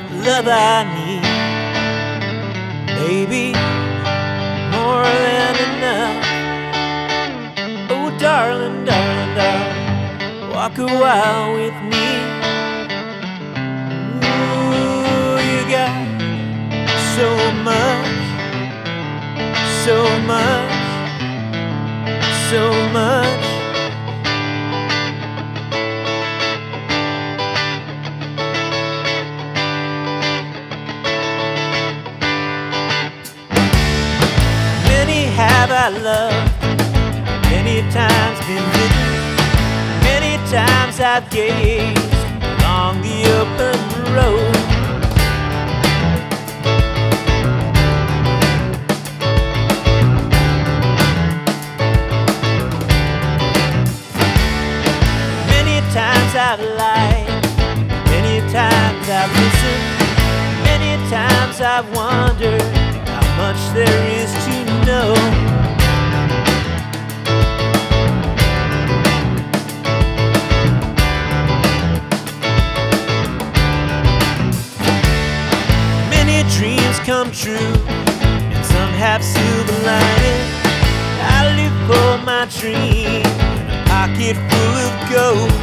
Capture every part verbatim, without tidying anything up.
got love I need, maybe more than enough. Oh, darling, darling, darling, walk a while with me. Ooh, you got so much, so much, so much. Have I loved, many times been bitten, many times I've gazed along the open road. Many times I've lied, many times I've listened, many times I've wondered how much there is to know. Many dreams come true, and some have silver lining. I live for my dream in a pocket full of gold.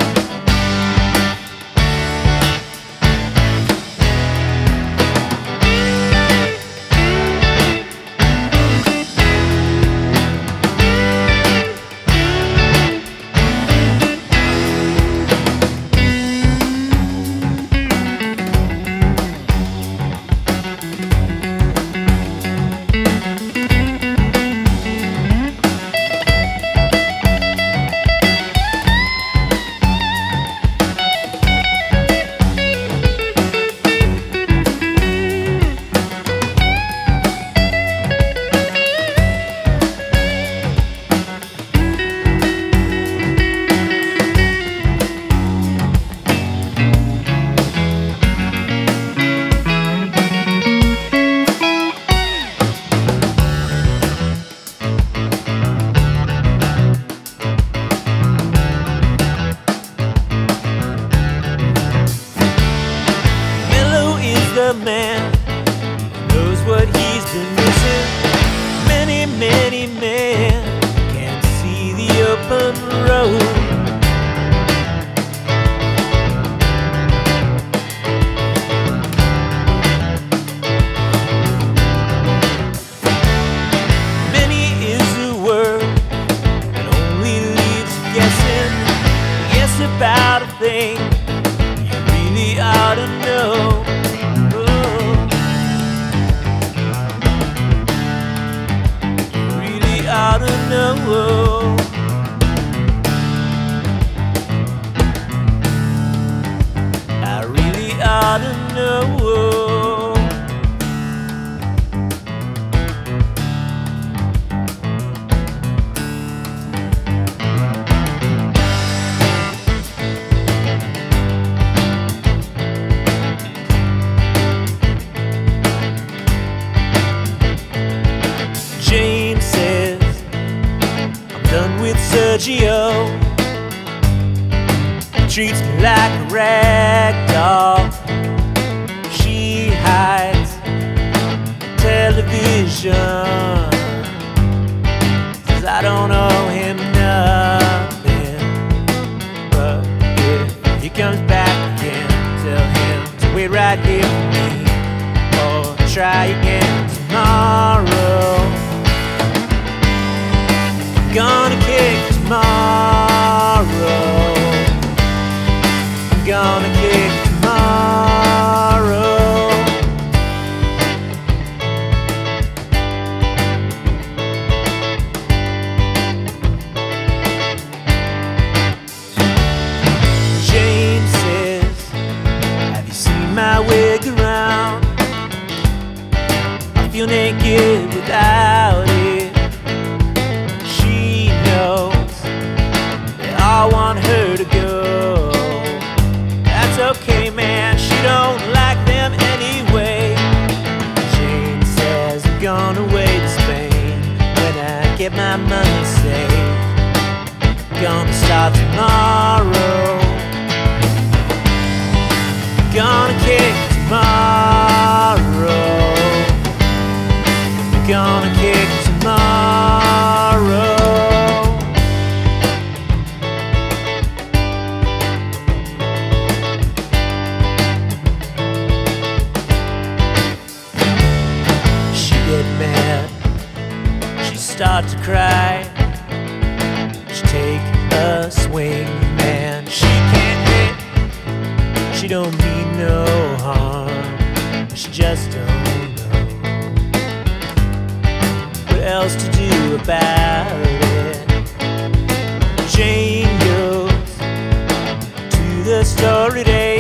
The man knows what he's been missing. Many, many men can't see the open road. Many is a word that only leaves you guessing. Guess about a thing you really ought to know. I don't know. I really ought to know. Jane says done with Sergio, treats me like a rag doll. She hides television, says I don't owe him nothing. But if he comes back again, tell him to wait right here for me, or try again tomorrow. Gonna kick tomorrow. I'm gonna kick tomorrow. Jane says, have you seen my wig around? I feel naked without it. I want her to go. That's okay, man, she don't like them anyway. Jane says I'm gonna away to Spain when I get my money saved. Gonna start tomorrow. Gonna kick tomorrow. We're gonna kick tomorrow. She get mad, she start to cry. She take a swing and she can't hit. She don't mean no harm, she just don't know what else to do about it. Jane goes to the store today.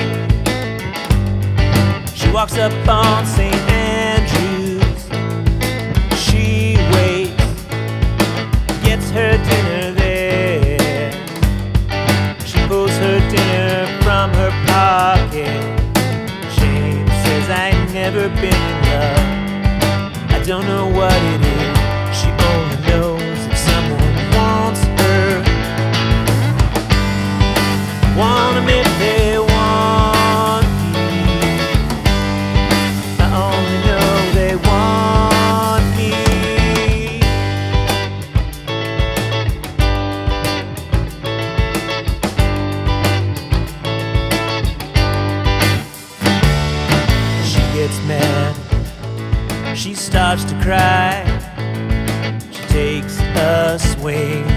She walks up on Saint Andrews. She waits, gets her dinner there. She pulls her dinner from her pocket. Jane says, I ain't never been in love, I don't know what it is. She only knows if someone wants her. Want them if they want me. I only know they want me. She gets mad, she starts to cry. She takes a swing